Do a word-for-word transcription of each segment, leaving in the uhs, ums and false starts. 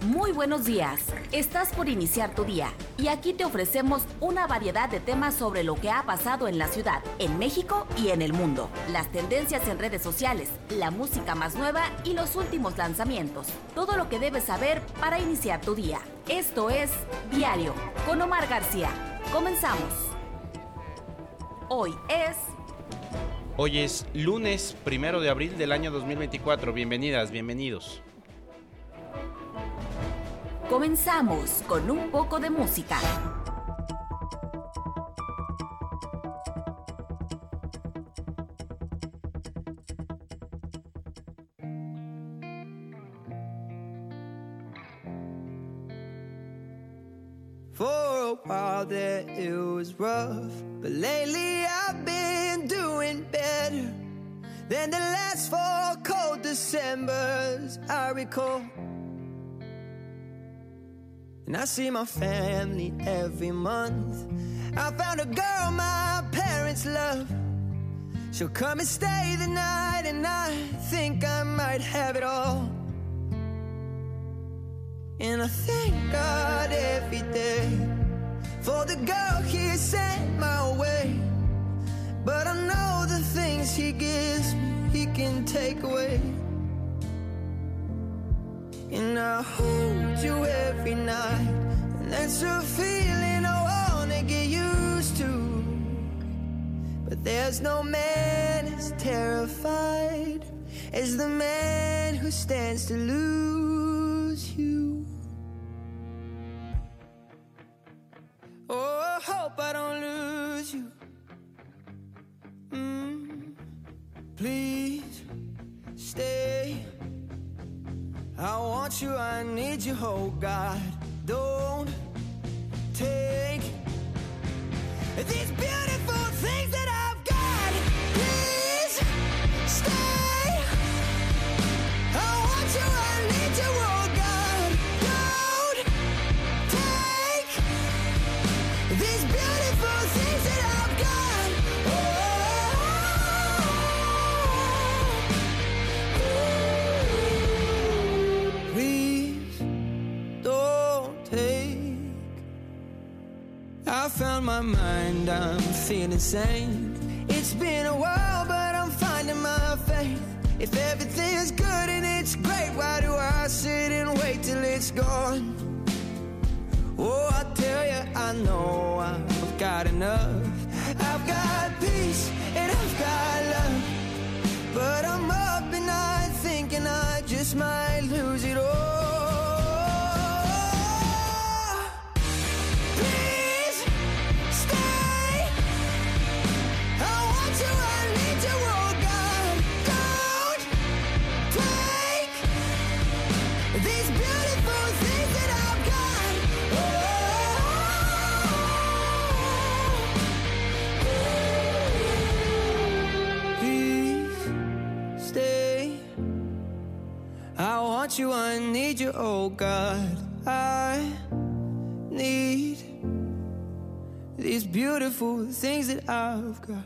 Muy buenos días. Estás por iniciar tu día y aquí te ofrecemos una variedad de temas sobre lo que ha pasado en la ciudad, en México y en el mundo. Las tendencias en redes sociales, la música más nueva y los últimos lanzamientos. Todo lo que debes saber para iniciar tu día. Esto es Diario con Omar García. Comenzamos. Hoy es... Hoy es lunes primero de abril del año dos mil veinticuatro. Bienvenidas, bienvenidos. Comenzamos con un poco de música. For a while there it was rough, but lately I've been doing better than the last four cold Decembers I recall. And I see my family every month. I found a girl my parents love. She'll come and stay the night, and I think I might have it all. And I thank God every day for the girl He sent my way. But I know the things He gives me, He can take away. And I hold you every night, and that's a feeling I wanna get used to. But there's no man as terrified as the man who stands to lose you. Oh, I hope I don't lose you. Mm, please stay. I want you, I need you, oh God. Don't take these beautiful things that I've got. Please stay. I want you, I need you, oh God. Don't take these beautiful things that I've got. Oh, please don't take. I found my mind, I'm feeling sane. It's been a while, but I'm finding my faith. If everything's good and it's great, why do I sit and wait till it's gone? Oh, I tell you, I know I've got enough. I've got peace and I've got love, but I'm up at night thinking I just might lose it all. Please stay. I want you, I need you, oh God. Don't take these beautiful things that I've got. Please stay. I want you, I need you, oh God. I need these beautiful things that I've got.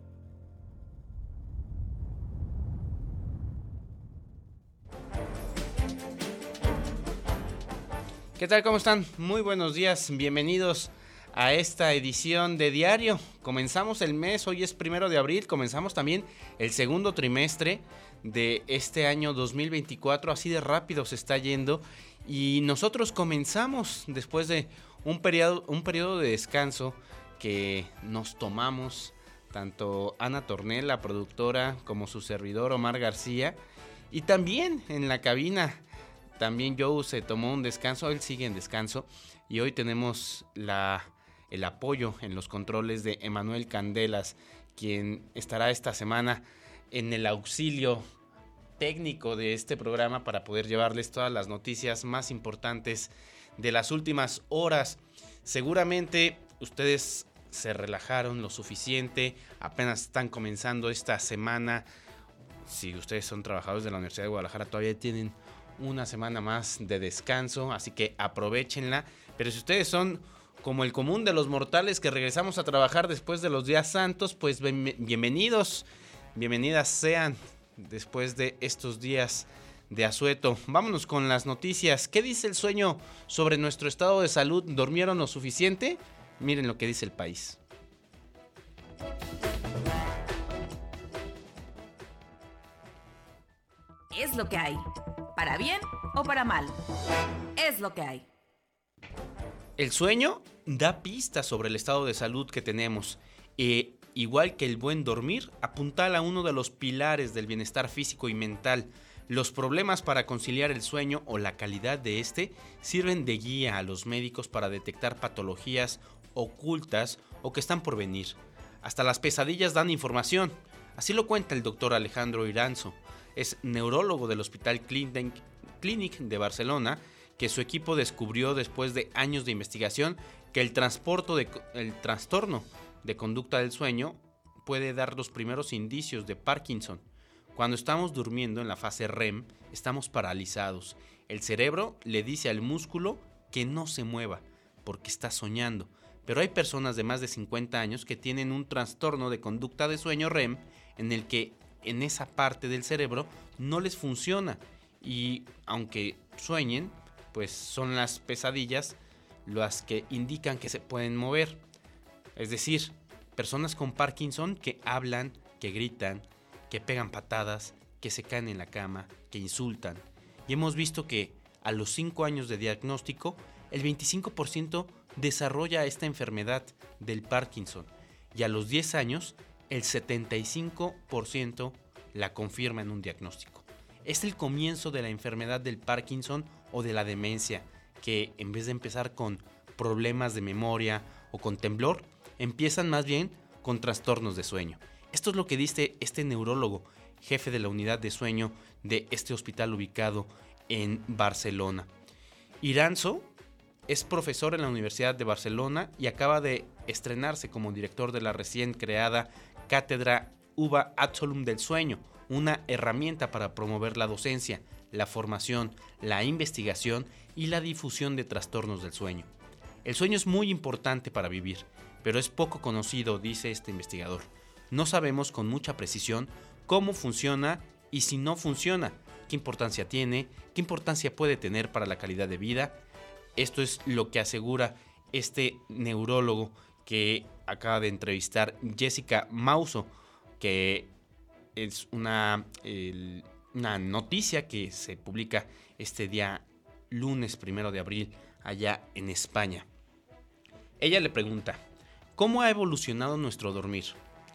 ¿Qué tal? ¿Cómo están? Muy buenos días, bienvenidos a esta edición de Diario. Comenzamos el mes, hoy es primero de abril, comenzamos también el segundo trimestre de este año dos mil veinticuatro, así de rápido se está yendo y nosotros comenzamos después de un periodo, un periodo de descanso que nos tomamos, tanto Ana Tornel, la productora, como su servidor Omar García, y también en la cabina. También Joe se tomó un descanso, él sigue en descanso y hoy tenemos la, el apoyo en los controles de Emanuel Candelas, quien estará esta semana en el auxilio técnico de este programa para poder llevarles todas las noticias más importantes de las últimas horas. Seguramente ustedes se relajaron lo suficiente, apenas están comenzando esta semana. Si ustedes son trabajadores de la Universidad de Guadalajara, todavía tienen una semana más de descanso, así que aprovechenla. Pero si ustedes son como el común de los mortales que regresamos a trabajar después de los días santos, pues bienvenidos, bienvenidas sean después de estos días de Asueto. Vámonos con las noticias. ¿Qué dice el sueño sobre nuestro estado de salud? ¿Durmieron lo suficiente? Miren lo que dice el país. Es lo que hay. Para bien o para mal. Es lo que hay. El sueño da pistas sobre el estado de salud que tenemos. E, igual que el buen dormir, apuntala a uno de los pilares del bienestar físico y mental. Los problemas para conciliar el sueño o la calidad de este sirven de guía a los médicos para detectar patologías ocultas o que están por venir. Hasta las pesadillas dan información. Así lo cuenta el doctor Alejandro Iranzo. Es neurólogo del Hospital Clínic Clinic de Barcelona, que su equipo descubrió después de años de investigación que el, de, el trastorno de conducta del sueño puede dar los primeros indicios de Parkinson. Cuando estamos durmiendo en la fase R E M, estamos paralizados. El cerebro le dice al músculo que no se mueva porque está soñando. Pero hay personas de más de cincuenta años que tienen un trastorno de conducta de sueño R E M en el que en esa parte del cerebro no les funciona y aunque sueñen, pues son las pesadillas las que indican que se pueden mover. Es decir, personas con Parkinson que hablan, que gritan, que pegan patadas, que se caen en la cama, que insultan. Y hemos visto que a los cinco años de diagnóstico, el veinticinco por ciento desarrolla esta enfermedad del Parkinson y a los diez años, el setenta y cinco por ciento la confirma en un diagnóstico. Es el comienzo de la enfermedad del Parkinson o de la demencia, que en vez de empezar con problemas de memoria o con temblor, empiezan más bien con trastornos de sueño. Esto es lo que dice este neurólogo, jefe de la unidad de sueño de este hospital ubicado en Barcelona. Iranzo es profesor en la Universidad de Barcelona y acaba de estrenarse como director de la recién creada Cátedra Uva Absolum del Sueño, una herramienta para promover la docencia, la formación, la investigación y la difusión de trastornos del sueño. El sueño es muy importante para vivir, pero es poco conocido, dice este investigador. No sabemos con mucha precisión cómo funciona y si no funciona, qué importancia tiene, qué importancia puede tener para la calidad de vida. Esto es lo que asegura este neurólogo que acaba de entrevistar Jessica Mauso, que es una, el, una noticia que se publica este día lunes primero de abril allá en España. Ella le pregunta, ¿cómo ha evolucionado nuestro dormir?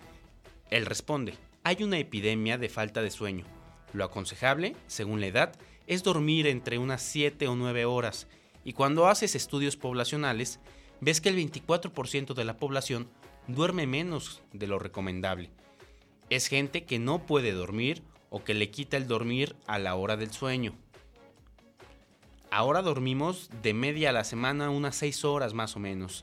Él responde, hay una epidemia de falta de sueño. Lo aconsejable, según la edad, es dormir entre unas siete o nueve horas y cuando haces estudios poblacionales, ves que el veinticuatro por ciento de la población duerme menos de lo recomendable. Es gente que no puede dormir o que le quita el dormir a la hora del sueño. Ahora dormimos de media a la semana unas seis horas más o menos.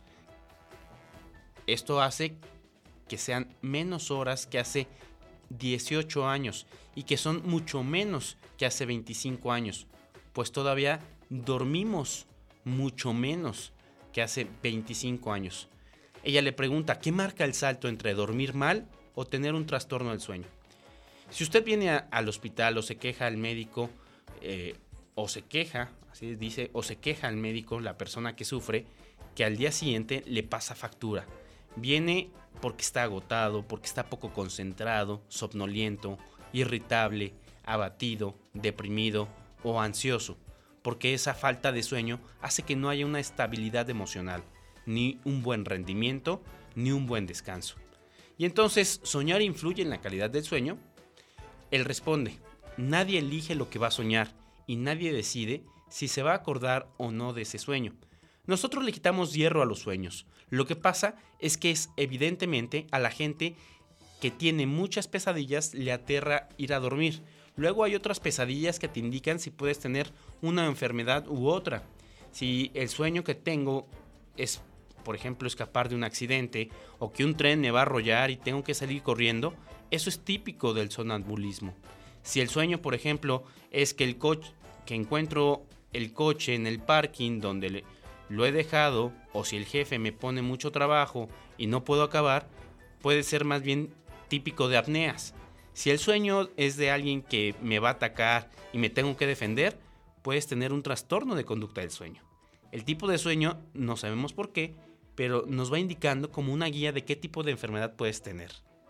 Esto hace que sean menos horas que hace dieciocho años y que son mucho menos que hace veinticinco años, pues todavía dormimos mucho menos que hace veinticinco años. Ella le pregunta, ¿qué marca el salto entre dormir mal o tener un trastorno del sueño? Si usted viene a, al hospital o se queja al médico, eh, o se queja, así dice, o se queja al médico, la persona que sufre, que al día siguiente le pasa factura. Viene porque está agotado, porque está poco concentrado, somnoliento, irritable, abatido, deprimido o ansioso, porque esa falta de sueño hace que no haya una estabilidad emocional, ni un buen rendimiento, ni un buen descanso. Y entonces, ¿soñar influye en la calidad del sueño? Él responde, nadie elige lo que va a soñar y nadie decide si se va a acordar o no de ese sueño. Nosotros le quitamos hierro a los sueños. Lo que pasa es que es evidentemente a la gente que tiene muchas pesadillas le aterra ir a dormir. Luego hay otras pesadillas que te indican si puedes tener una enfermedad u otra. Si el sueño que tengo es, por ejemplo, escapar de un accidente o que un tren me va a arrollar y tengo que salir corriendo, eso es típico del sonambulismo. Si el sueño, por ejemplo, es que el coche, que encuentro el coche en el parking donde le, lo he dejado, o si el jefe me pone mucho trabajo y no puedo acabar, puede ser más bien típico de apneas. Si el sueño es de alguien que me va a atacar y me tengo que defender, puedes tener un trastorno de conducta del sueño. El tipo de sueño no sabemos por qué, pero nos va indicando como una guía de qué tipo de enfermedad puedes tener.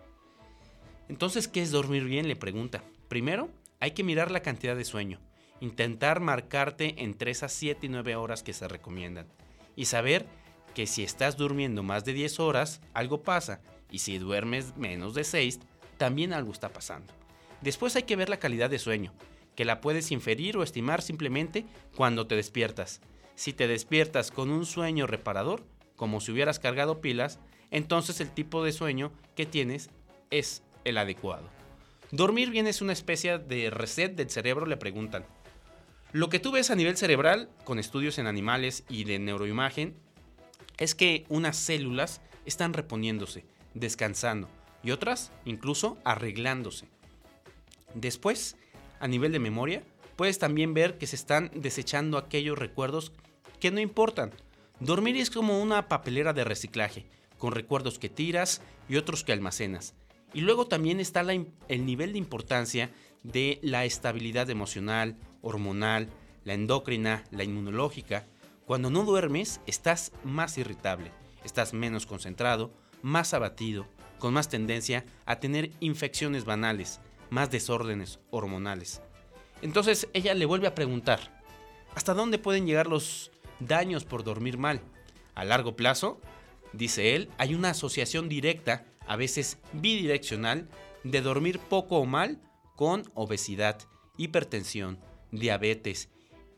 Entonces, ¿qué es dormir bien?, le pregunta. Primero, hay que mirar la cantidad de sueño. Intentar marcarte en tres a siete y nueve horas que se recomiendan. Y saber que si estás durmiendo más de diez horas, algo pasa. Y si duermes menos de seis, también algo está pasando. Después hay que ver la calidad de sueño, que la puedes inferir o estimar simplemente cuando te despiertas. Si te despiertas con un sueño reparador, como si hubieras cargado pilas, entonces el tipo de sueño que tienes es el adecuado. Dormir bien es una especie de reset del cerebro, le preguntan. Lo que tú ves a nivel cerebral, con estudios en animales y de neuroimagen, es que unas células están reponiéndose, descansando, y otras incluso arreglándose. Después, a nivel de memoria, puedes también ver que se están desechando aquellos recuerdos que no importan. Dormir es como una papelera de reciclaje, con recuerdos que tiras y otros que almacenas. Y luego también está la, el nivel de importancia de la estabilidad emocional, hormonal, la endocrina, la inmunológica. Cuando no duermes, estás más irritable, estás menos concentrado, más abatido, con más tendencia a tener infecciones banales, más desórdenes hormonales. Entonces ella le vuelve a preguntar, ¿hasta dónde pueden llegar los daños por dormir mal? A largo plazo, dice él, hay una asociación directa, a veces bidireccional, de dormir poco o mal con obesidad, hipertensión, diabetes,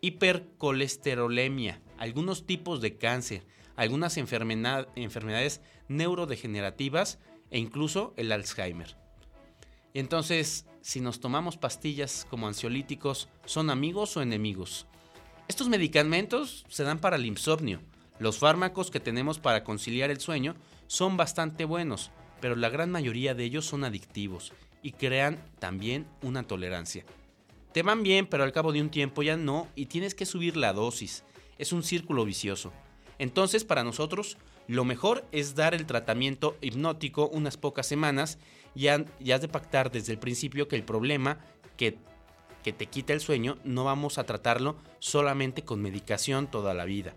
hipercolesterolemia, algunos tipos de cáncer, algunas enfermedad, enfermedades neurodegenerativas e incluso el Alzheimer. Entonces, si nos tomamos pastillas como ansiolíticos, ¿son amigos o enemigos? Estos medicamentos se dan para el insomnio. Los fármacos que tenemos para conciliar el sueño son bastante buenos, pero la gran mayoría de ellos son adictivos y crean también una tolerancia. Te van bien, pero al cabo de un tiempo ya no, y tienes que subir la dosis. Es un círculo vicioso. Entonces, para nosotros, lo mejor es dar el tratamiento hipnótico unas pocas semanas y has de pactar desde el principio que el problema que, que te quita el sueño no vamos a tratarlo solamente con medicación toda la vida.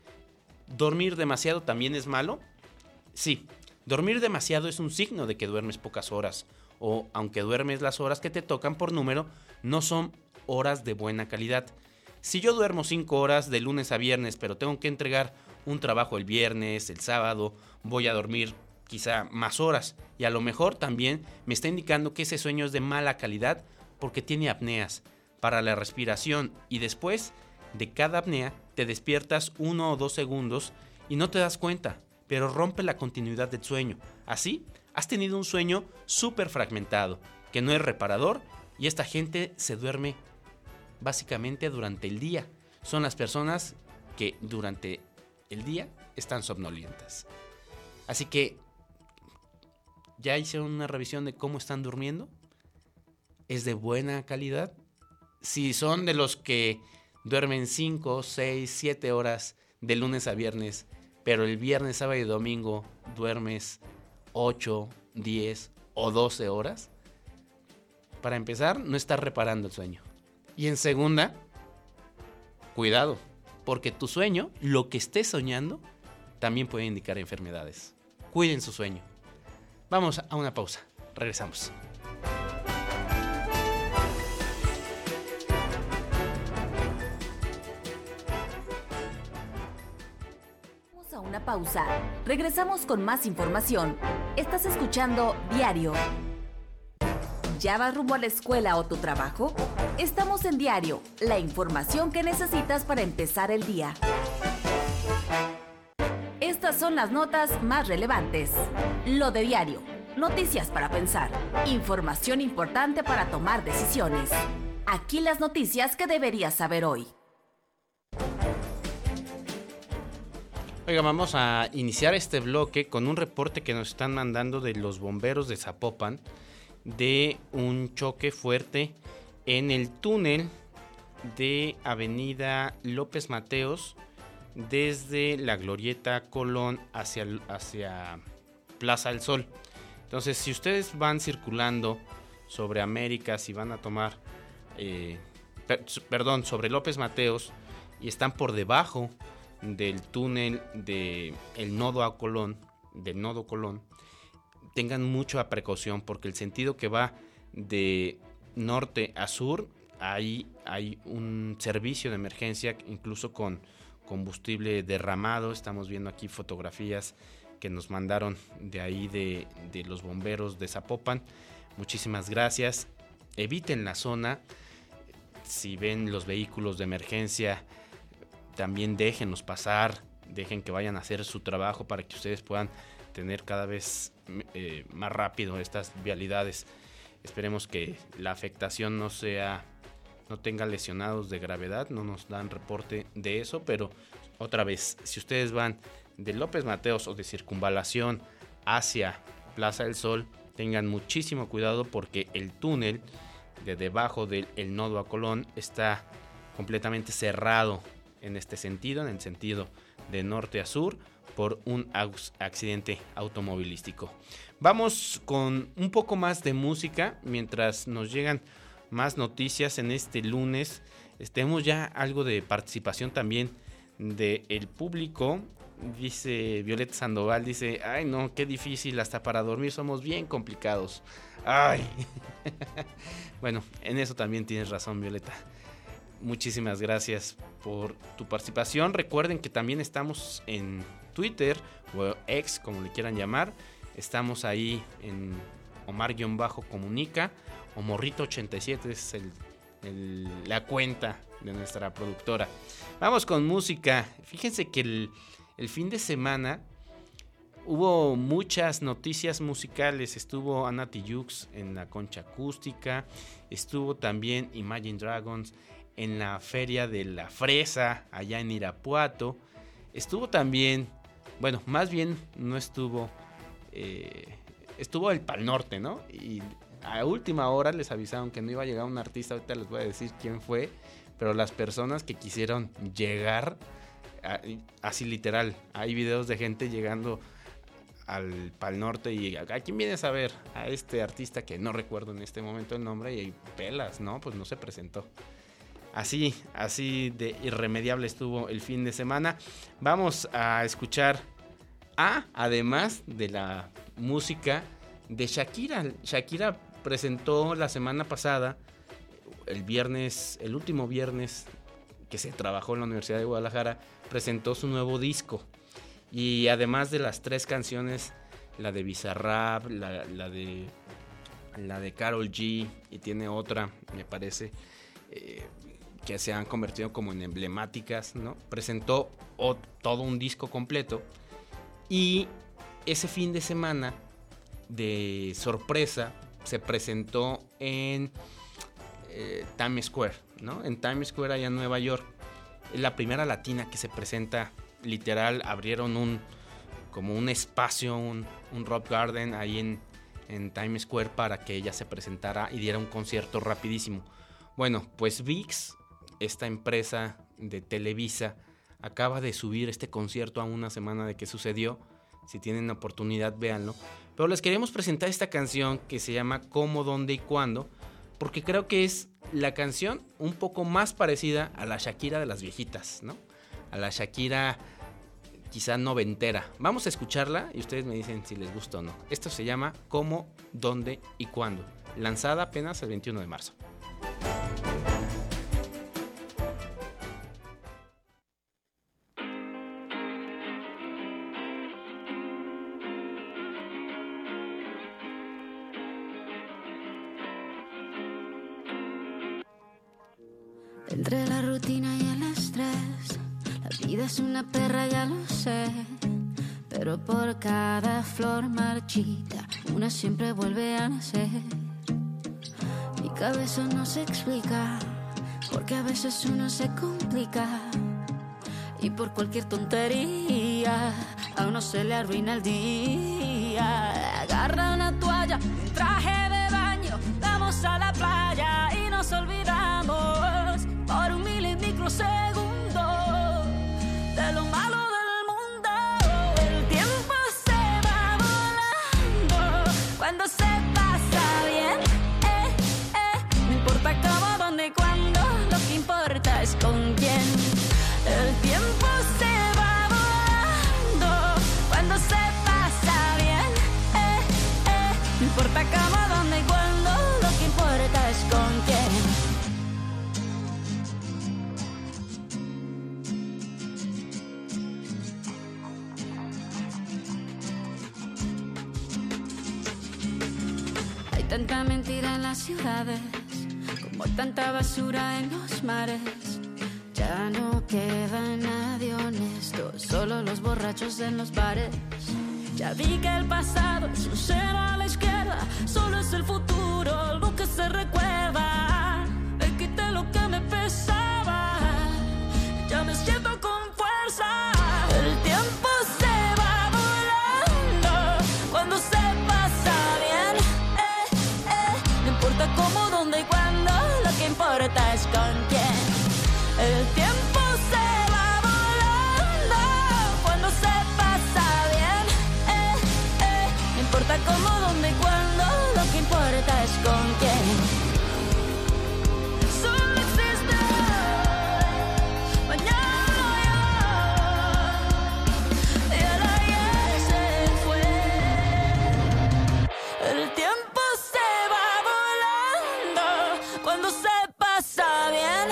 ¿Dormir demasiado también es malo? Sí, dormir demasiado es un signo de que duermes pocas horas, o aunque duermes las horas que te tocan por número, no son horas de buena calidad. Si yo duermo cinco horas de lunes a viernes, pero tengo que entregar un trabajo el viernes, el sábado, voy a dormir quizá más horas, y a lo mejor también me está indicando que ese sueño es de mala calidad porque tiene apneas para la respiración, y después de cada apnea te despiertas uno o dos segundos y no te das cuenta, pero rompe la continuidad del sueño. Así, has tenido un sueño súper fragmentado, que no es reparador, y esta gente se duerme básicamente durante el día. Son las personas que durante el día están somnolientas. Así que, ¿ya hicieron una revisión de cómo están durmiendo? ¿Es de buena calidad? Si son de los que duermen cinco, seis, siete horas de lunes a viernes, pero el viernes, sábado y domingo duermes ocho, diez o doce horas, para empezar, no estás reparando el sueño. Y en segunda, cuidado, porque tu sueño, lo que estés soñando, también puede indicar enfermedades. Cuiden su sueño. Vamos a una pausa. Regresamos. Vamos a una pausa. Regresamos con más información. Estás escuchando Diario. ¿Ya vas rumbo a la escuela o tu trabajo? Estamos en Diario, la información que necesitas para empezar el día. Estas son las notas más relevantes. Lo de Diario, noticias para pensar, información importante para tomar decisiones. Aquí las noticias que deberías saber hoy. Oiga, vamos a iniciar este bloque con un reporte que nos están mandando de los bomberos de Zapopan, de un choque fuerte en el túnel de Avenida López Mateos desde la Glorieta Colón hacia, hacia Plaza del Sol. Entonces, si ustedes van circulando sobre América, si van a tomar, eh, per, perdón, sobre López Mateos y están por debajo del túnel de el nodo a Colón, del nodo Colón, tengan mucha precaución porque el sentido que va de norte a sur, ahí hay un servicio de emergencia, incluso con combustible derramado. Estamos viendo aquí fotografías que nos mandaron de ahí de, de los bomberos de Zapopan. Muchísimas gracias. Eviten la zona. Si ven los vehículos de emergencia, también déjenlos pasar, dejen que vayan a hacer su trabajo para que ustedes puedan tener cada vez eh, más rápido estas vialidades. Esperemos que la afectación no sea, no tenga lesionados de gravedad, no nos dan reporte de eso, pero otra vez, si ustedes van de López Mateos o de Circunvalación hacia Plaza del Sol, tengan muchísimo cuidado porque el túnel de debajo del el nodo a Colón está completamente cerrado en este sentido, en el sentido de norte a sur, por un accidente automovilístico. Vamos con un poco más de música mientras nos llegan más noticias en este lunes. Tenemos ya algo de participación también del público. Dice Violeta Sandoval, dice, ay no, qué difícil, hasta para dormir somos bien complicados. Ay. Bueno, en eso también tienes razón, Violeta. Muchísimas gracias por tu participación. Recuerden que también estamos en Twitter o X, como le quieran llamar. Estamos ahí en Omar-Comunica o Morrito ochenta y siete es el, el, la cuenta de nuestra productora. Vamos con música. Fíjense que el, el fin de semana hubo muchas noticias musicales. Estuvo Ana Tijoux en la Concha Acústica. Estuvo también Imagine Dragons en la Feria de la Fresa, allá en Irapuato. Estuvo también, bueno, más bien no estuvo, eh, estuvo el Pal Norte, ¿no? Y a última hora les avisaron que no iba a llegar un artista, ahorita les voy a decir quién fue, pero las personas que quisieron llegar, así literal, hay videos de gente llegando al Pal Norte y ¿a quién vienes a ver? A este artista que no recuerdo en este momento el nombre y pelas, ¿no? Pues no se presentó. Así, así de irremediable estuvo el fin de semana. Vamos a escuchar a, además de la música de Shakira. Shakira presentó la semana pasada, el viernes, el último viernes que se trabajó en la Universidad de Guadalajara, presentó su nuevo disco. Y además de las tres canciones, la de Bizarrap, la, la de la de Karol G y tiene otra, me parece, eh, que se han convertido como en emblemáticas, ¿no? Presentó o, todo un disco completo y ese fin de semana de sorpresa se presentó en eh, Times Square, ¿no? En Times Square allá en Nueva York. Es la primera latina que se presenta, literal, abrieron un como un espacio, un, un rock garden ahí en, en Times Square para que ella se presentara y diera un concierto rapidísimo. Bueno, pues V I X, esta empresa de Televisa, acaba de subir este concierto a una semana de que sucedió. Si tienen la oportunidad, véanlo. Pero les queremos presentar esta canción que se llama Cómo, Dónde y Cuándo, porque creo que es la canción un poco más parecida a la Shakira de las viejitas, ¿no? A la Shakira quizá noventera. Vamos a escucharla y ustedes me dicen si les gusta o no. Esto se llama Cómo, Dónde y Cuándo, lanzada apenas el veintiuno de marzo. Entre la rutina y el estrés, la vida es una perra, ya lo sé. Pero por cada flor marchita, una siempre vuelve a nacer. Mi cabeza no se explica, porque a veces uno se complica. Y por cualquier tontería, a uno se le arruina el día. Agarra una toalla, un traje de baño, vamos a la playa y nos olvidamos por un milimicrosegundo de lo malo del mundo. El tiempo se va volando cuando se pasa bien. tanta mentira en las ciudades, como tanta basura en los mares. Ya no queda nadie honesto, solo los borrachos en los bares. Ya vi que el pasado es un cero a la izquierda, solo es el futuro lo que se recuerda. Me quité lo que me pesaba, ya me siento con fuerza. El tiempo se va volando cuando se pasa bien. Eh, eh. No importa cómo, dónde y cuándo, lo que importa es con quién. El tiempo se va volando cuando se pasa bien. Eh, eh. No importa cómo, dónde y cuándo, lo que importa es con quién. Solo existe hoy, mañana yo, y el ayer se fue. El tiempo se va volando cuando se pasa bien.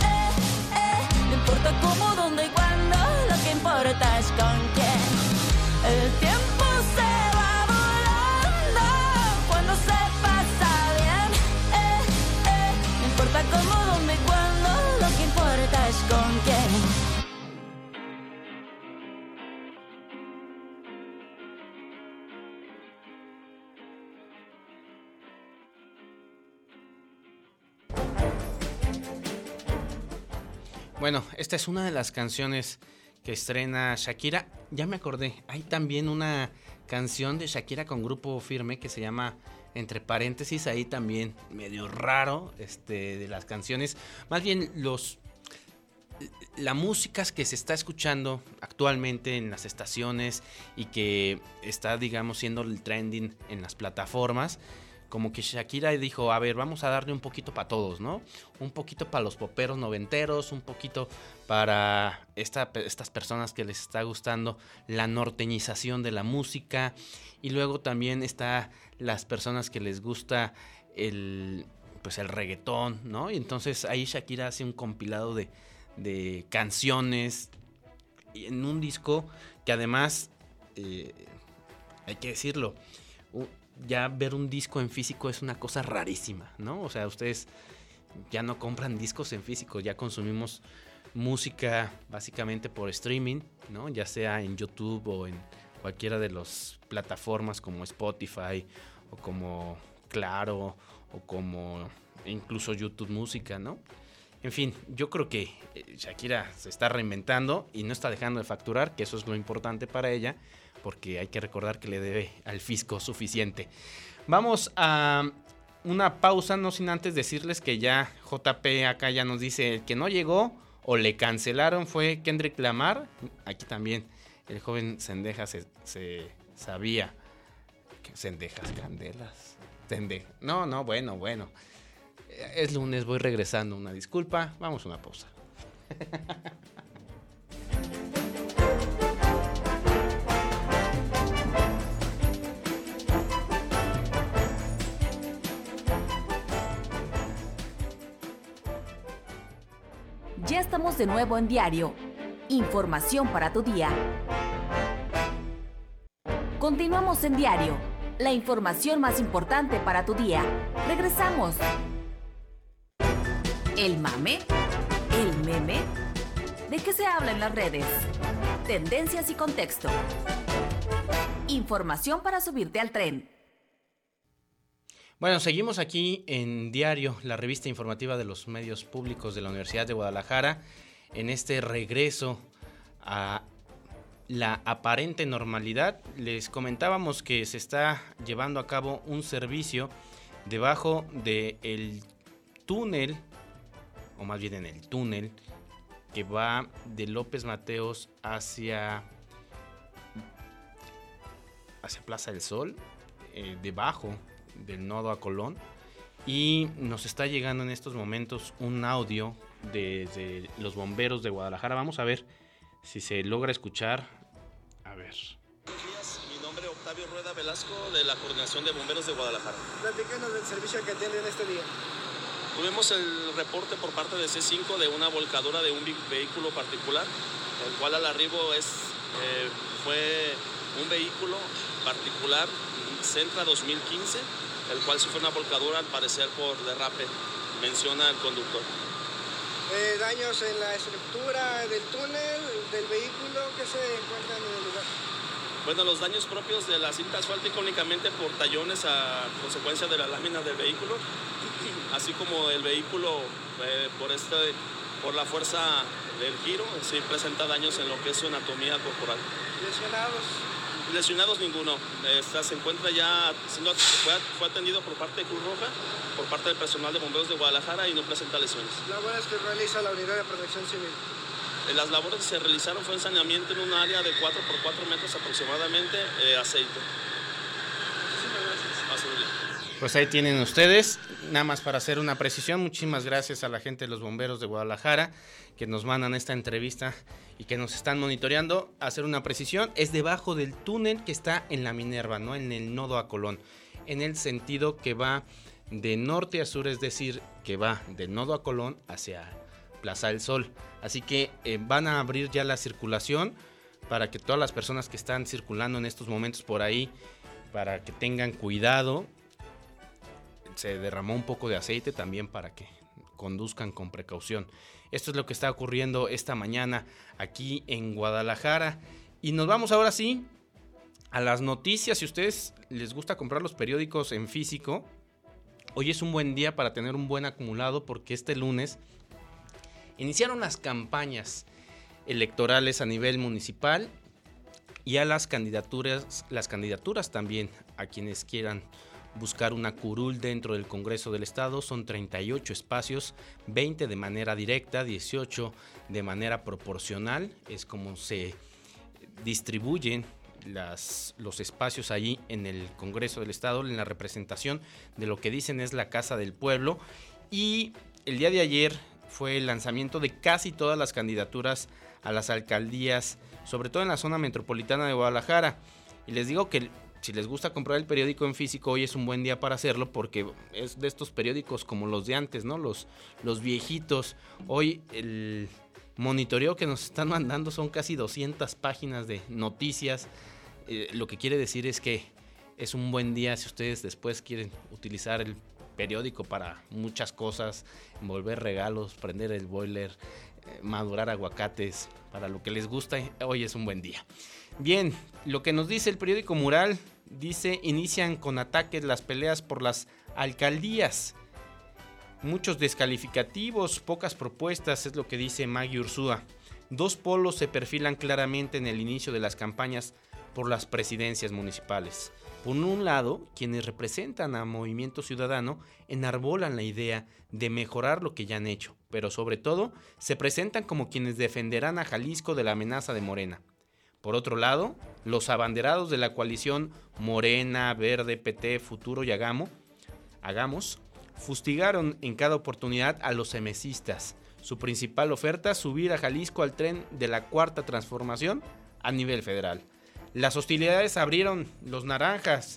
Cómo, dónde y cuándo, lo que importa es con quién. El tiempo se va volando cuando se pasa bien. Eh, eh. No importa cómo, dónde y cuándo, lo que importa es con quién. Bueno, esta es una de las canciones que estrena Shakira. Ya me acordé, hay también una canción de Shakira con Grupo Firme que se llama Entre Paréntesis, ahí también medio raro, este, de las canciones. Más bien los la música que se está escuchando actualmente en las estaciones y que está, digamos, siendo el trending en las plataformas. Como que Shakira dijo, a ver, vamos a darle un poquito para todos, ¿no? Un poquito para los poperos noventeros, un poquito para esta, estas personas que les está gustando la norteñización de la música. Y luego también está las personas que les gusta el, pues el reggaetón, ¿no? Y entonces ahí Shakira hace un compilado de, de canciones en un disco que además, eh, hay que decirlo, uh, ya ver un disco en físico es una cosa rarísima, ¿no? O sea, ustedes ya no compran discos en físico, ya consumimos música básicamente por streaming, ¿no? Ya sea en YouTube o en cualquiera de las plataformas como Spotify o como Claro o como incluso YouTube Música, ¿no? En fin, yo creo que Shakira se está reinventando y no está dejando de facturar, que eso es lo importante para ella, porque hay que recordar que le debe al fisco suficiente. Vamos a una pausa, no sin antes decirles que ya J P acá ya nos dice, el que no llegó o le cancelaron fue Kendrick Lamar. Aquí también el joven Cendejas se, se sabía. Cendejas, candelas. Cendejas. No, no, bueno, bueno. Es lunes, voy regresando, una disculpa. Vamos a una pausa. Ya estamos de nuevo en Diario. Información para tu día. Continuamos en Diario. La información más importante para tu día. Regresamos. ¿El mame? ¿El meme? ¿De qué se habla en las redes? Tendencias y contexto. Información para subirte al tren. Bueno, seguimos aquí en Diario, la revista informativa de los medios públicos de la Universidad de Guadalajara, en este regreso a la aparente normalidad. Les comentábamos que se está llevando a cabo un servicio debajo del túnel, o más bien en el túnel, que va de López Mateos hacia, hacia Plaza del Sol, eh, debajo del nodo a Colón, y nos está llegando en estos momentos un audio de, de los bomberos de Guadalajara. Vamos a ver si se logra escuchar. A ver. Buenos días, mi nombre es Octavio Rueda Velasco, de la Coordinación de Bomberos de Guadalajara. Platícanos del servicio que atienden este día. Tuvimos el reporte por parte de C cinco de una volcadura de un vehículo particular, el cual al arribo es, eh, fue un vehículo particular Sentra dos mil quince, el cual sufrió una volcadura al parecer por derrape, menciona el conductor. Eh, daños en la estructura del túnel, del vehículo, que se encuentran en el lugar. Bueno, los daños propios de la cinta asfáltica únicamente por tallones a consecuencia de la lámina del vehículo, así como el vehículo eh, por, este, por la fuerza del giro, sí presenta daños en lo que es su anatomía corporal. ¿Lesionados? Lesionados ninguno. Esta se encuentra ya, siendo, fue, fue atendido por parte de Cruz Roja, por parte del personal de bomberos de Guadalajara y no presenta lesiones. Labores que realiza la Unidad de Protección Civil. Las labores que se realizaron fue en saneamiento en un área de cuatro por cuatro metros aproximadamente, eh, aceite. Muchísimas gracias. Pues ahí tienen ustedes, nada más para hacer una precisión, muchísimas gracias a la gente de los bomberos de Guadalajara que nos mandan esta entrevista y que nos están monitoreando. Hacer una precisión, es debajo del túnel que está en la Minerva, ¿no? En el nodo a Colón, en el sentido que va de norte a sur, es decir, que va del nodo a Colón hacia Plaza del Sol. Así que eh, van a abrir ya la circulación para que todas las personas que están circulando en estos momentos por ahí, para que tengan cuidado. Se derramó un poco de aceite también para que conduzcan con precaución. Esto es lo que está ocurriendo esta mañana aquí en Guadalajara. Y nos vamos ahora sí a las noticias. Si a ustedes les gusta comprar los periódicos en físico, hoy es un buen día para tener un buen acumulado, porque este lunes iniciaron las campañas electorales a nivel municipal y a las candidaturas, las candidaturas también a quienes quieran buscar una curul dentro del Congreso del Estado. Son treinta y ocho espacios, veinte de manera directa, dieciocho de manera proporcional. Es como se distribuyen las, los espacios allí en el Congreso del Estado, en la representación de lo que dicen es la Casa del Pueblo. Y el día de ayer fue el lanzamiento de casi todas las candidaturas a las alcaldías, sobre todo en la zona metropolitana de Guadalajara. Y les digo que si les gusta comprar el periódico en físico, hoy es un buen día para hacerlo, porque es de estos periódicos como los de antes, ¿no? Los, los viejitos. Hoy el monitoreo que nos están mandando son casi doscientas páginas de noticias. Eh, lo que quiere decir es que es un buen día si ustedes después quieren utilizar el periódico para muchas cosas, envolver regalos, prender el boiler, eh, madurar aguacates, para lo que les gusta. Hoy es un buen día. Bien, lo que nos dice el periódico Mural, dice: inician con ataques las peleas por las alcaldías. Muchos descalificativos, pocas propuestas, es lo que dice Maggie Ursúa. Dos polos se perfilan claramente en el inicio de las campañas por las presidencias municipales. Por un lado, quienes representan a Movimiento Ciudadano enarbolan la idea de mejorar lo que ya han hecho, pero sobre todo se presentan como quienes defenderán a Jalisco de la amenaza de Morena. Por otro lado, los abanderados de la coalición Morena, Verde, P T, Futuro y Hagamos, Hagamos fustigaron en cada oportunidad a los emesistas. Su principal oferta, subir a Jalisco al tren de la Cuarta Transformación a nivel federal. Las hostilidades abrieron los naranjas,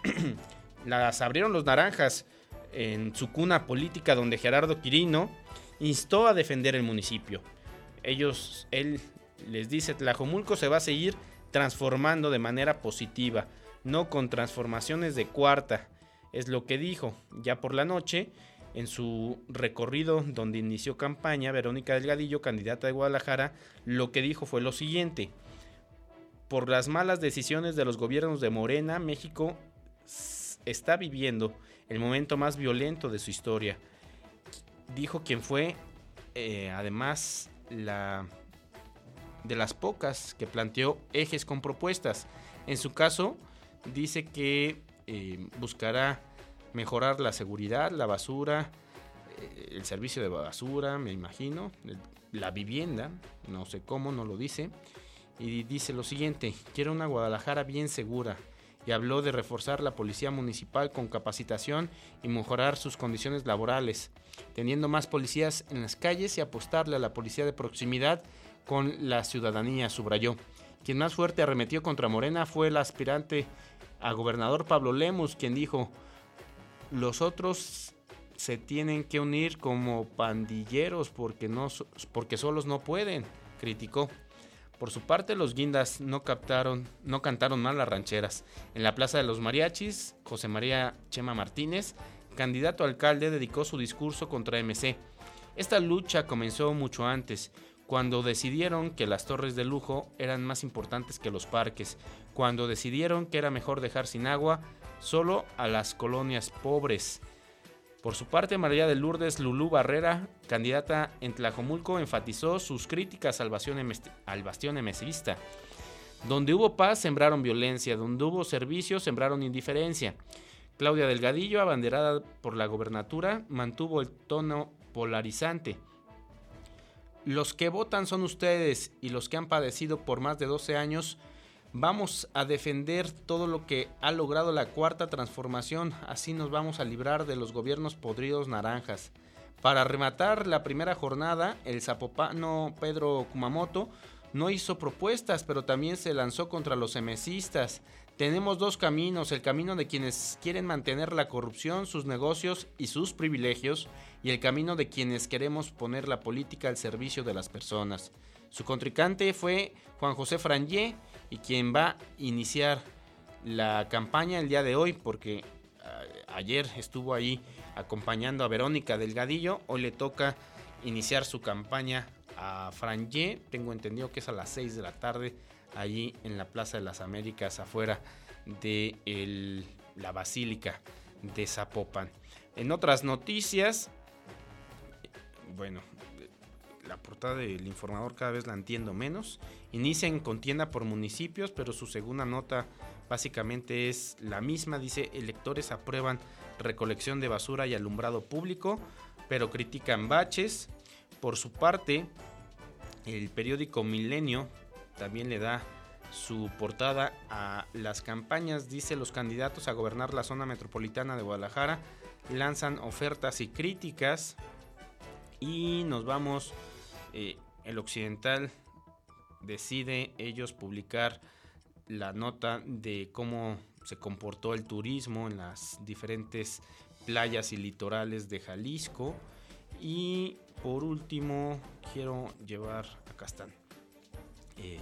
las abrieron los naranjas en su cuna política, donde Gerardo Quirino instó a defender el municipio. Ellos, él les dice: Tlajomulco se va a seguir transformando de manera positiva, no con transformaciones de cuarta, es lo que dijo. Ya por la noche, en su recorrido donde inició campaña, Verónica Delgadillo, candidata de Guadalajara, lo que dijo fue lo siguiente: por las malas decisiones de los gobiernos de Morena, México está viviendo el momento más violento de su historia. Dijo quien fue, eh, además, la de las pocas que planteó ejes con propuestas. En su caso, dice que eh, buscará mejorar la seguridad, la basura, eh, el servicio de basura, me imagino, la vivienda, no sé cómo, no lo dice. Y dice lo siguiente: quiero una Guadalajara bien segura. Y habló de reforzar la policía municipal con capacitación y mejorar sus condiciones laborales, teniendo más policías en las calles y apostarle a la policía de proximidad con la ciudadanía, subrayó. Quien más fuerte arremetió contra Morena fue el aspirante a gobernador Pablo Lemus, quien dijo: los otros se tienen que unir como pandilleros porque, no, porque solos no pueden, criticó. Por su parte, los guindas no captaron, no cantaron mal las rancheras. En la Plaza de los Mariachis, José María Chema Martínez, candidato a alcalde, dedicó su discurso contra M C. Esta lucha comenzó mucho antes, cuando decidieron que las torres de lujo eran más importantes que los parques, cuando decidieron que era mejor dejar sin agua solo a las colonias pobres. Por su parte, María de Lourdes Lulú Barrera, candidata en Tlajomulco, enfatizó sus críticas al bastión, al bastión emecista. Donde hubo paz, sembraron violencia. Donde hubo servicios, sembraron indiferencia. Claudia Delgadillo, abanderada por la gobernatura, mantuvo el tono polarizante. Los que votan son ustedes y los que han padecido por más de doce años. Vamos a defender todo lo que ha logrado la cuarta transformación, así nos vamos a librar de los gobiernos podridos naranjas. Para rematar la primera jornada, el zapopano Pedro Kumamoto no hizo propuestas, pero también se lanzó contra los emesistas. Tenemos dos caminos, el camino de quienes quieren mantener la corrupción, sus negocios y sus privilegios, y el camino de quienes queremos poner la política al servicio de las personas. Su contrincante fue Juan José Frangé, y quien va a iniciar la campaña el día de hoy, porque a, ayer estuvo ahí acompañando a Verónica Delgadillo. Hoy le toca iniciar su campaña a Frangé. Tengo entendido que es a las seis de la tarde, allí en la Plaza de las Américas, afuera de el, la Basílica de Zapopan. En otras noticias, bueno, la portada del Informador cada vez la entiendo menos. Inicia en contienda por municipios, pero su segunda nota básicamente es la misma. Dice: electores aprueban recolección de basura y alumbrado público, pero critican baches. Por su parte, el periódico Milenio también le da su portada a las campañas. Dice: los candidatos a gobernar la zona metropolitana de Guadalajara lanzan ofertas y críticas. Y nos vamos, eh, el Occidental decide ellos publicar la nota de cómo se comportó el turismo en las diferentes playas y litorales de Jalisco. Y por último quiero llevar, acá están, eh,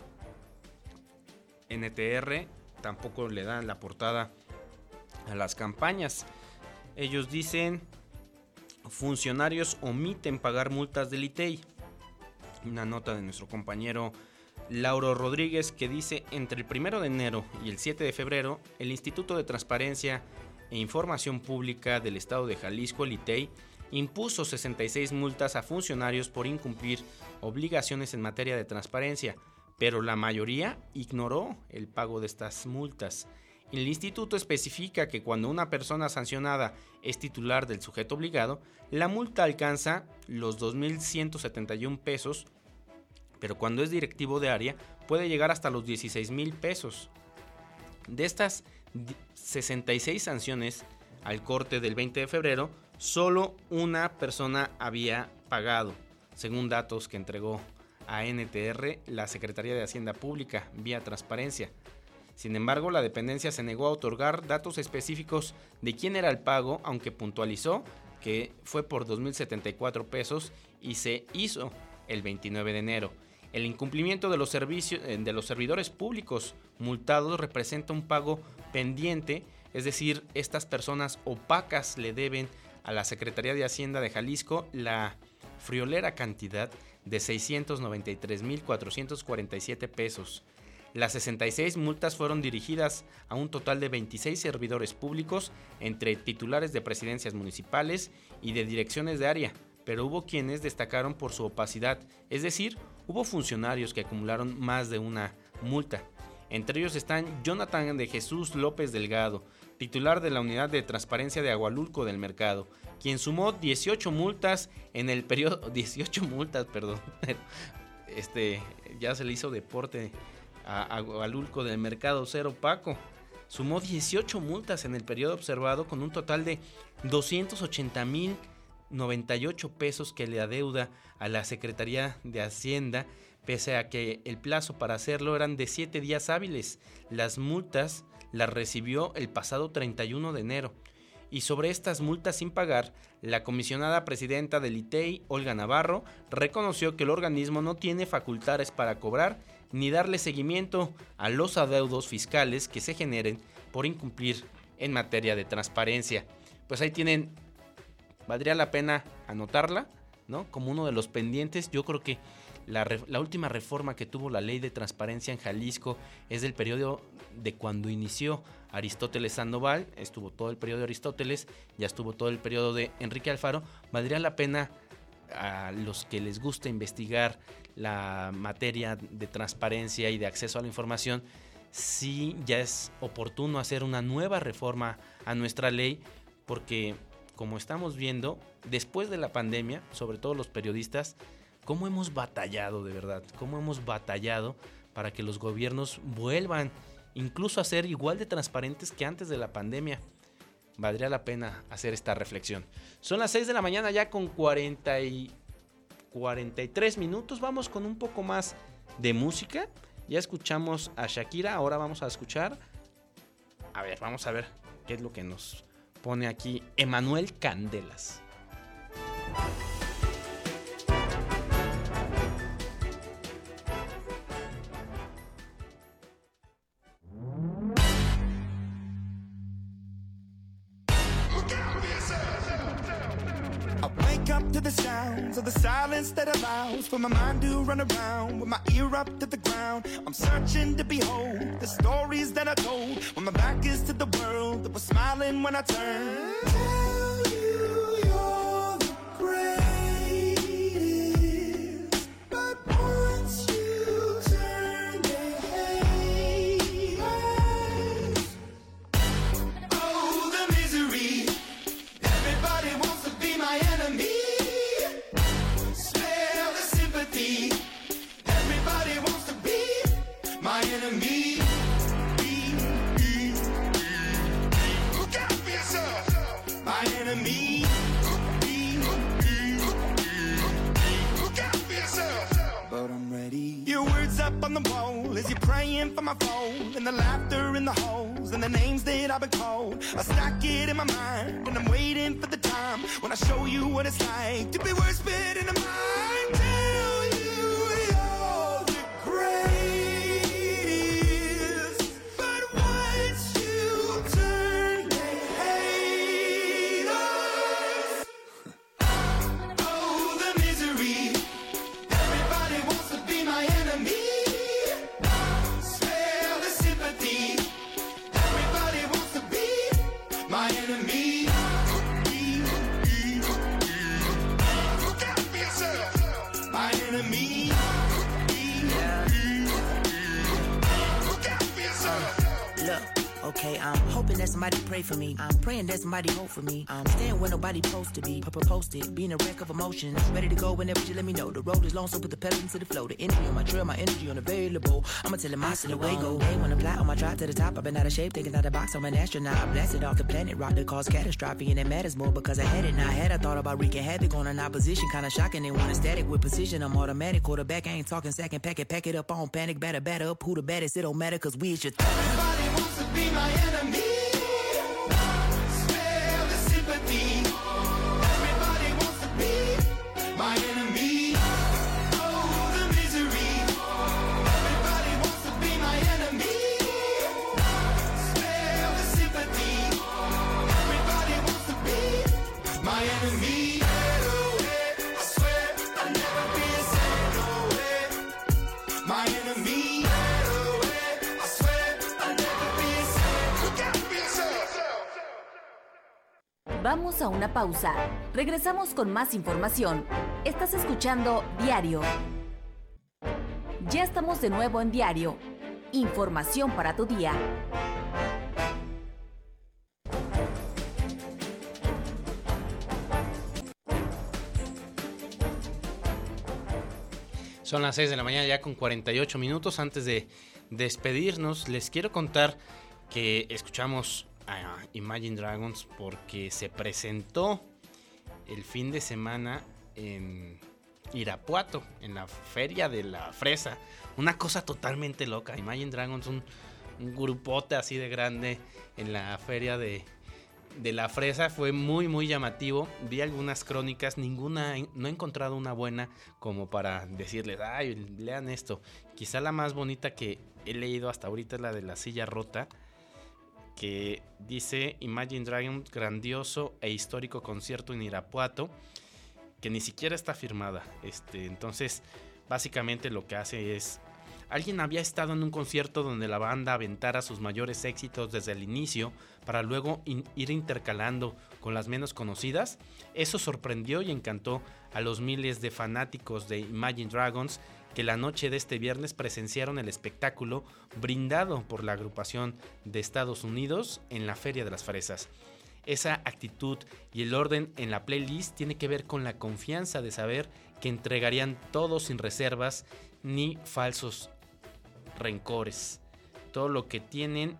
N T R tampoco le dan la portada a las campañas. Ellos dicen: funcionarios omiten pagar multas del I T E I. Una nota de nuestro compañero Lauro Rodríguez que dice: entre el primero de enero y el siete de febrero, el Instituto de Transparencia e Información Pública del Estado de Jalisco, el I T E I, impuso sesenta y seis multas a funcionarios por incumplir obligaciones en materia de transparencia, pero la mayoría ignoró el pago de estas multas. El instituto especifica que cuando una persona sancionada es titular del sujeto obligado, la multa alcanza los dos mil ciento setenta y un pesos, pero cuando es directivo de área puede llegar hasta los dieciséis mil pesos. De estas sesenta y seis sanciones al corte del veinte de febrero, solo una persona había pagado, según datos que entregó a N T R la Secretaría de Hacienda Pública vía transparencia. Sin embargo, la dependencia se negó a otorgar datos específicos de quién era el pago, aunque puntualizó que fue por dos mil setenta y cuatro pesos y se hizo el veintinueve de enero. El incumplimiento de los servicios de los servidores públicos multados representa un pago pendiente, es decir, estas personas opacas le deben a la Secretaría de Hacienda de Jalisco la friolera cantidad de seiscientos noventa y tres mil cuatrocientos cuarenta y siete pesos. Las sesenta y seis multas fueron dirigidas a un total de veintiséis servidores públicos, entre titulares de presidencias municipales y de direcciones de área, pero hubo quienes destacaron por su opacidad, es decir, hubo funcionarios que acumularon más de una multa. Entre ellos están Jonathan de Jesús López Delgado, titular de la Unidad de Transparencia de Agualulco del Mercado, quien sumó dieciocho multas en el periodo, dieciocho multas, perdón, este, ya se le hizo deporte a Agualulco del Mercado ser opaco. Sumó dieciocho multas en el periodo observado, con un total de doscientos ochenta mil noventa y ocho pesos que le adeuda a la Secretaría de Hacienda, pese a que el plazo para hacerlo eran de siete días hábiles. Las multas las recibió el pasado treinta y uno de enero. Y sobre estas multas sin pagar, la comisionada presidenta del I T E I, Olga Navarro, reconoció que el organismo no tiene facultades para cobrar ni darle seguimiento a los adeudos fiscales que se generen por incumplir en materia de transparencia. Pues ahí tienen, valdría la pena anotarla, ¿no? Como uno de los pendientes. Yo creo que la, la última reforma que tuvo la ley de transparencia en Jalisco es del periodo de cuando inició Aristóteles Sandoval. Estuvo todo el periodo de Aristóteles, ya estuvo todo el periodo de Enrique Alfaro. Valdría la pena a los que les gusta investigar la materia de transparencia y de acceso a la información, sí ya es oportuno hacer una nueva reforma a nuestra ley, porque como estamos viendo, después de la pandemia, sobre todo los periodistas, cómo hemos batallado de verdad, cómo hemos batallado para que los gobiernos vuelvan incluso a ser igual de transparentes que antes de la pandemia. Valdría la pena hacer esta reflexión. Son las seis de la mañana ya con cuarenta y tres minutos. Vamos con un poco más de música. Ya escuchamos a Shakira, ahora vamos a escuchar, a ver, vamos a ver qué es lo que nos pone aquí Emanuel Candelas. To the sounds of the silence that allows for my mind to run around with my ear up to the ground. I'm searching to behold the stories that I told when my back is to the world that was smiling when I turned. Tell you you're the greatest, but once you turn they hate us. Oh, the misery. Everybody wants to be my enemy. Everybody wants to be my enemy. Look out for yourself. My enemy. Look out for yourself. But I'm ready. Your words up on the wall as you're praying for my phone, and the laughter in the halls and the names that I've been called. I stack it in my mind and I'm waiting for the time when I show you what it's like to be worse fit in the mind. Tell you you're the greatest, but once you turn they hate us. Oh, the misery. Everybody wants to be my enemy. Spare the sympathy. Everybody wants to be my enemy. Look out for yourself. My enemy. Look out for yourself. Look, okay, I'm hoping that somebody pray for me. I'm praying that somebody hope for me. I'm staying where nobody supposed to be. Posted, being a wreck of emotions. Ready to go whenever you let me know. The road is long, so put the pedal into the flow. The energy on my trail, my energy unavailable. I'ma tell him I still away go. Hey, when I fly on my drive to the top, I've been out of shape, thinking out the box. I'm an astronaut. I blasted off the planet, rock that caused catastrophe, and it matters more because I had it. Now I had I thought about wreaking havoc on an opposition, kinda shocking. They want a static with precision. I'm automatic, quarterback. I ain't talking second pack it, pack it up on panic, batter, batter up. Who the baddest? It don't matter, cause we is your th- Everybody wants to be my enemy. Spare the sympathy. Everybody wants to be my enemy. Oh, the misery. Everybody wants to be my enemy. Spare the sympathy. Everybody wants to be my enemy. I swear I'll never be a sad away. My enemy. I swear I'll never be a sad. Look out for yourself. Vamos a una pausa. Regresamos con más información. Estás escuchando Diario. Ya estamos de nuevo en Diario. Información para tu día. Son las seis de la mañana ya con cuarenta y ocho minutos. Antes de despedirnos, les quiero contar que escuchamos a Imagine Dragons porque se presentó el fin de semana en Irapuato, en la Feria de la Fresa. Una cosa totalmente loca. Imagine Dragons, un, un grupote así de grande en la Feria de, de la fresa fue muy muy llamativo. Vi algunas crónicas, ninguna, no he encontrado una buena como para decirles, ay, lean esto. Quizá la más bonita que he leído hasta ahorita es la de La Silla Rota, que dice Imagine Dragons, grandioso e histórico concierto en Irapuato, que ni siquiera está firmada. Este, entonces, básicamente lo que hace es, alguien había estado en un concierto donde la banda aventara sus mayores éxitos desde el inicio para luego in- ir intercalando con las menos conocidas. Eso sorprendió y encantó a los miles de fanáticos de Imagine Dragons que la noche de este viernes presenciaron el espectáculo brindado por la agrupación de Estados Unidos en la Feria de las Fresas. Esa actitud y el orden en la playlist tiene que ver con la confianza de saber que entregarían todo sin reservas ni falsos rencores. Todo lo que tienen,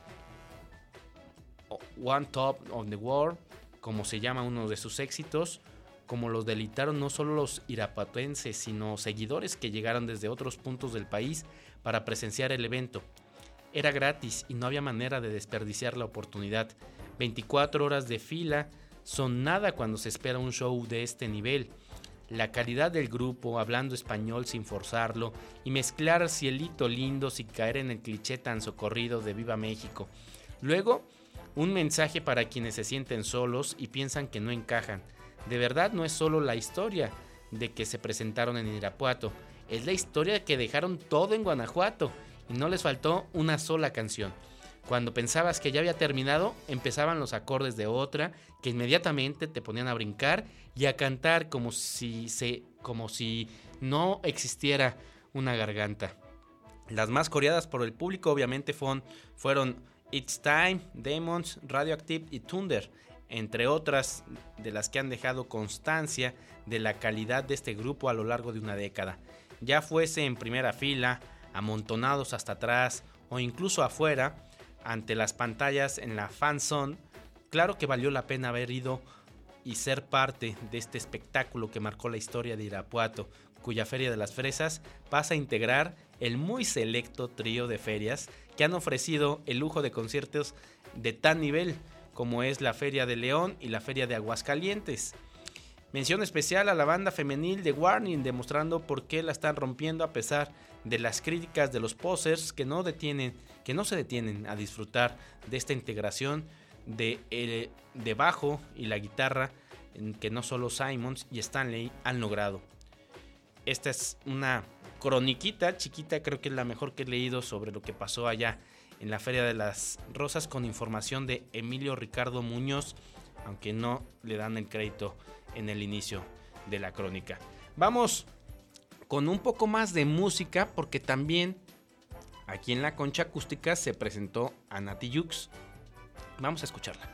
One Top of the World, como se llama uno de sus éxitos, como los deleitaron no solo los irapuatenses, sino seguidores que llegaron desde otros puntos del país para presenciar el evento. Era gratis y no había manera de desperdiciar la oportunidad. veinticuatro horas de fila son nada cuando se espera un show de este nivel. La calidad del grupo, hablando español sin forzarlo, y mezclar cielito lindo sin caer en el cliché tan socorrido de Viva México. Luego, un mensaje para quienes se sienten solos y piensan que no encajan. De verdad no es solo la historia de que se presentaron en Irapuato, es la historia que dejaron todo en Guanajuato y no les faltó una sola canción. Cuando pensabas que ya había terminado, empezaban los acordes de otra que inmediatamente te ponían a brincar y a cantar como si, se, como si no existiera una garganta. Las más coreadas por el público obviamente fueron, fueron It's Time, Demons, Radioactive y Thunder, entre otras de las que han dejado constancia de la calidad de este grupo a lo largo de una década. Ya fuese en primera fila, amontonados hasta atrás o incluso afuera, ante las pantallas en la Fan Zone, claro que valió la pena haber ido y ser parte de este espectáculo que marcó la historia de Irapuato, cuya Feria de las Fresas pasa a integrar el muy selecto trío de ferias que han ofrecido el lujo de conciertos de tan nivel como es la Feria de León y la Feria de Aguascalientes. Mención especial a la banda femenil de Warning, demostrando por qué la están rompiendo a pesar de las críticas de los posers que no detienen, que no se detienen a disfrutar de esta integración de, el, de bajo y la guitarra que no solo Simons y Stanley han logrado. Esta es una croniquita chiquita, creo que es la mejor que he leído sobre lo que pasó allá en la Feria de las Rosas, con información de Emilio Ricardo Muñoz, aunque no le dan el crédito en el inicio de la crónica. Vamos con un poco más de música, porque también aquí en la Concha Acústica se presentó a Nati Jux. Vamos a escucharla.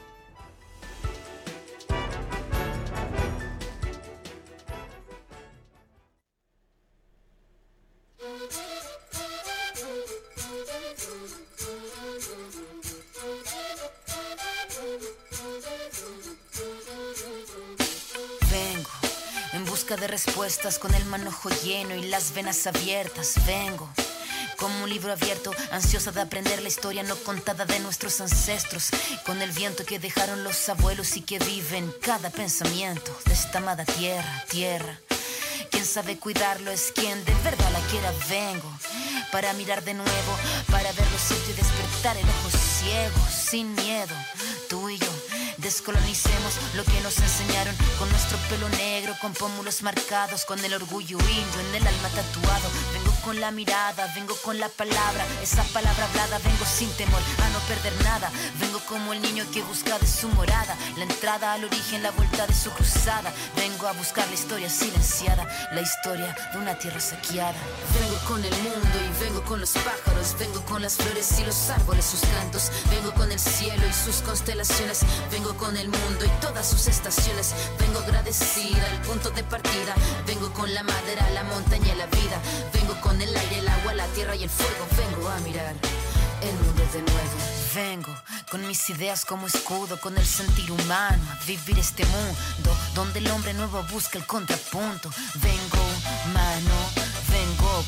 De respuestas con el manojo lleno y las venas abiertas. Vengo como un libro abierto, ansiosa de aprender la historia no contada de nuestros ancestros, con el viento que dejaron los abuelos y que vive en cada pensamiento de esta amada tierra, tierra. Quien sabe cuidarlo es quien de verdad la quiera. Vengo para mirar de nuevo, para verlo cierto y despertar el ojo ciego, sin miedo. Tú y yo descolonicemos lo que nos enseñaron, con nuestro pelo negro, con pómulos marcados, con el orgullo indio en el alma tatuado. Vengo con la mirada, vengo con la palabra, esa palabra hablada. Vengo sin temor a no perder nada. Vengo como el niño que busca de su morada la entrada al origen, la vuelta de su cruzada. Vengo a buscar la historia silenciada, la historia de una tierra saqueada. Vengo con el mundo y vengo con los pájaros, vengo con las flores y los árboles, sus cantos. Vengo con el cielo y sus constelaciones, vengo con el mundo y todas sus estaciones. Vengo agradecida al punto de partida, vengo con la madera, la montaña y la vida. Vengo con el aire, el agua, la tierra y el fuego. Vengo a mirar el mundo de nuevo. Vengo con mis ideas como escudo, con el sentir humano a vivir este mundo donde el hombre nuevo busca el contrapunto. Vengo humano, vengo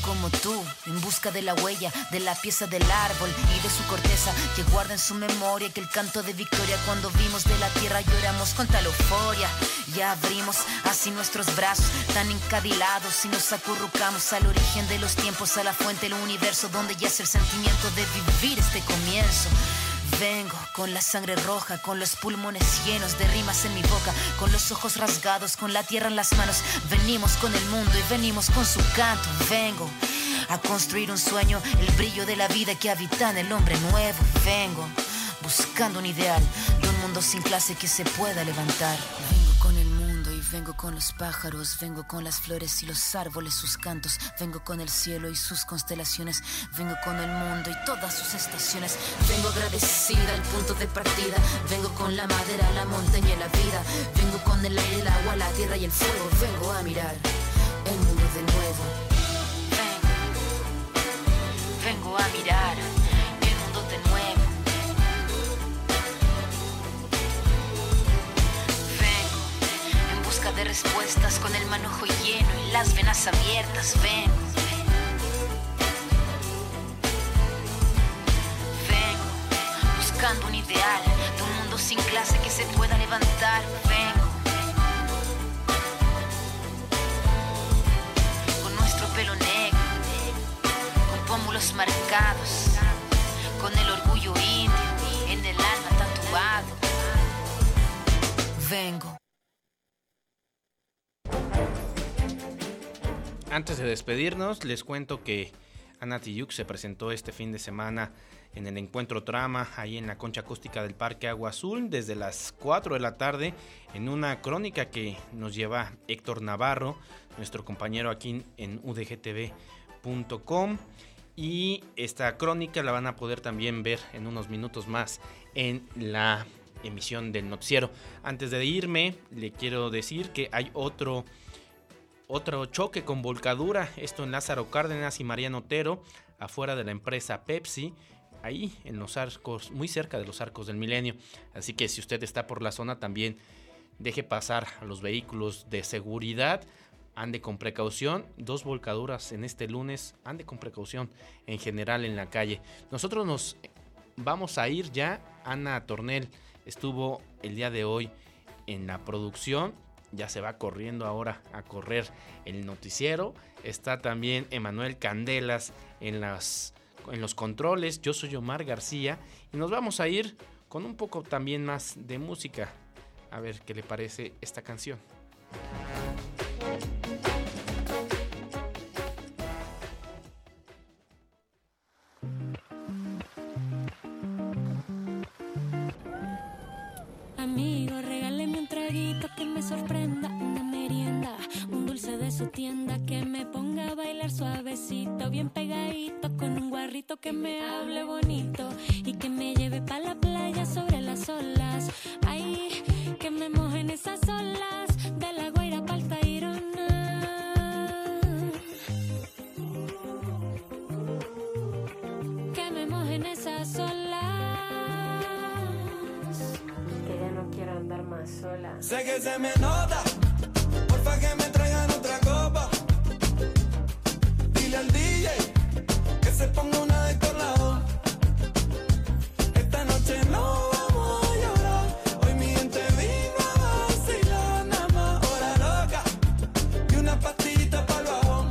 como tú, en busca de la huella, de la pieza del árbol y de su corteza, que guarda en su memoria que el canto de victoria cuando vimos de la tierra lloramos con tal euforia. Ya abrimos así nuestros brazos tan encadilados y nos acurrucamos al origen de los tiempos, a la fuente del universo donde yace el sentimiento de vivir este comienzo. Vengo con la sangre roja, con los pulmones llenos de rimas en mi boca, con los ojos rasgados, con la tierra en las manos. Venimos con el mundo y venimos con su canto. Vengo a construir un sueño, el brillo de la vida que habita en el hombre nuevo. Vengo buscando un ideal de un mundo sin clase que se pueda levantar. Vengo con el mundo y vengo con los pájaros, vengo con las flores y los árboles, sus cantos. Vengo con el cielo y sus constelaciones, vengo con el mundo y todas sus estaciones. Vengo agradecida al punto de partida, vengo con la madera, la montaña y la vida. Vengo con el aire, el agua, la tierra y el fuego. Vengo a mirar el mundo de nuevo. Vengo, vengo a mirar el mundo de nuevo. De respuestas con el manojo lleno y las venas abiertas. Vengo, vengo buscando un ideal de un mundo sin clase que se pueda levantar. Vengo con nuestro pelo negro, con pómulos marcados, con el orgullo indio en el alma tatuado. Vengo. Antes de despedirnos, les cuento que Ana Tijoux se presentó este fin de semana en el Encuentro Trama, ahí en la concha acústica del Parque Agua Azul, desde las cuatro de la tarde, en una crónica que nos lleva Héctor Navarro, nuestro compañero aquí en u d g t v punto com. Y esta crónica la van a poder también ver en unos minutos más en la emisión del noticiero. Antes de irme, le quiero decir que hay otro... Otro choque con volcadura, esto en Lázaro Cárdenas y Mariano Otero, afuera de la empresa Pepsi, ahí en los arcos, muy cerca de los Arcos del Milenio. Así que si usted está por la zona, también deje pasar a los vehículos de seguridad, ande con precaución. Dos volcaduras en este lunes, ande con precaución en general en la calle. Nosotros nos vamos a ir ya. Ana Tornel estuvo el día de hoy en la producción. Ya se va corriendo ahora a correr el noticiero. Está también Emanuel Candelas en, las, en los controles. Yo soy Omar García y nos vamos a ir con un poco también más de música. A ver qué le parece esta canción. Amigo, regáleme un traguito que me sorprenda, una merienda, un dulce de su tienda que me ponga a bailar suavecito, bien pegadito, con un guarrito que me hable bonito y que me lleve pa' la playa sobre las olas. Ay, que me mojen esas olas de la Guaira pa'l Tayrona. Que me mojen esas olas. Andar más sola. Sé que se me nota, porfa que me traigan otra copa. Dile al D J que se ponga una de colado. Esta noche no vamos a llorar, hoy mi gente vino a vacilar. Nada más hora loca y una pastillita para el bajón.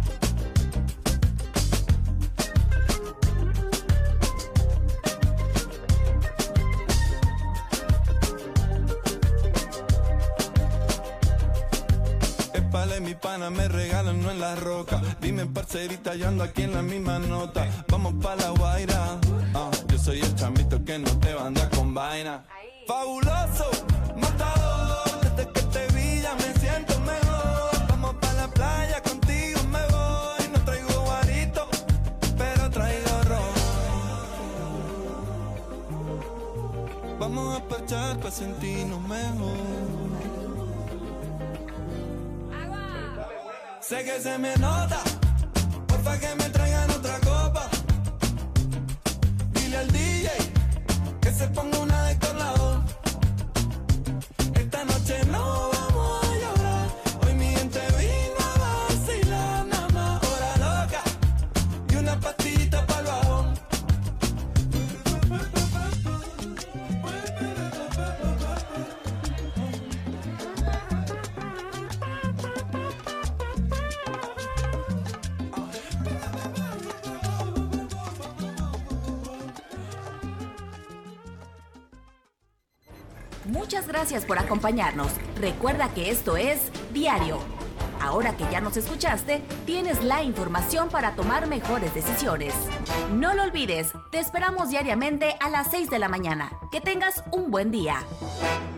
Mi pana me regalan, no en la roca. Dime parcerita, yo ando aquí en la misma nota. Vamos pa' la Guaira. uh, Yo soy el chamito que no te banda con vaina. Fabuloso, matador. Desde que te vi ya me siento mejor. Vamos pa' la playa, contigo me voy. No traigo guarito, pero traigo ron. Vamos a parchar pa' sentirnos mejor. Sé que se me nota, porfa que me traigan otra copa. Dile al D J que se ponga una de colado. Esta noche no vamos a llorar, hoy mi gente vino a vacilar. Nada más hora loca Muchas gracias por acompañarnos. Recuerda que esto es Diario. Ahora que ya nos escuchaste, tienes la información para tomar mejores decisiones. No lo olvides, te esperamos diariamente a las seis de la mañana. Que tengas un buen día.